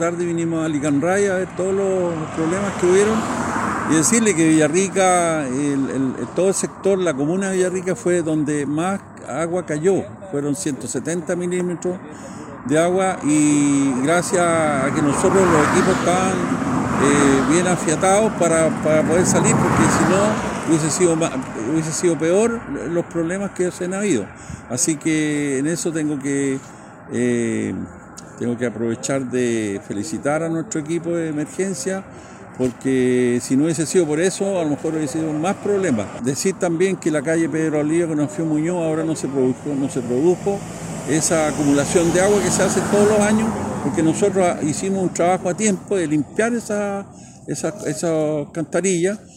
Tarde vinimos a Licanray a ver todos los problemas que hubieron y decirle que Villarrica, todo el sector, la comuna de Villarrica fue donde más agua cayó, fueron 170 milímetros de agua y gracias a que nosotros los equipos estaban bien afiatados para poder salir, porque si no hubiese sido peor los problemas que se han habido. Así que en eso tengo que aprovechar de felicitar a nuestro equipo de emergencia, porque si no hubiese sido por eso, a lo mejor hubiese sido más problemas. Decir también que la calle Pedro Oliva con Anfio Muñoz ahora no se produjo esa acumulación de agua que se hace todos los años, porque nosotros hicimos un trabajo a tiempo de limpiar esas alcantarillas.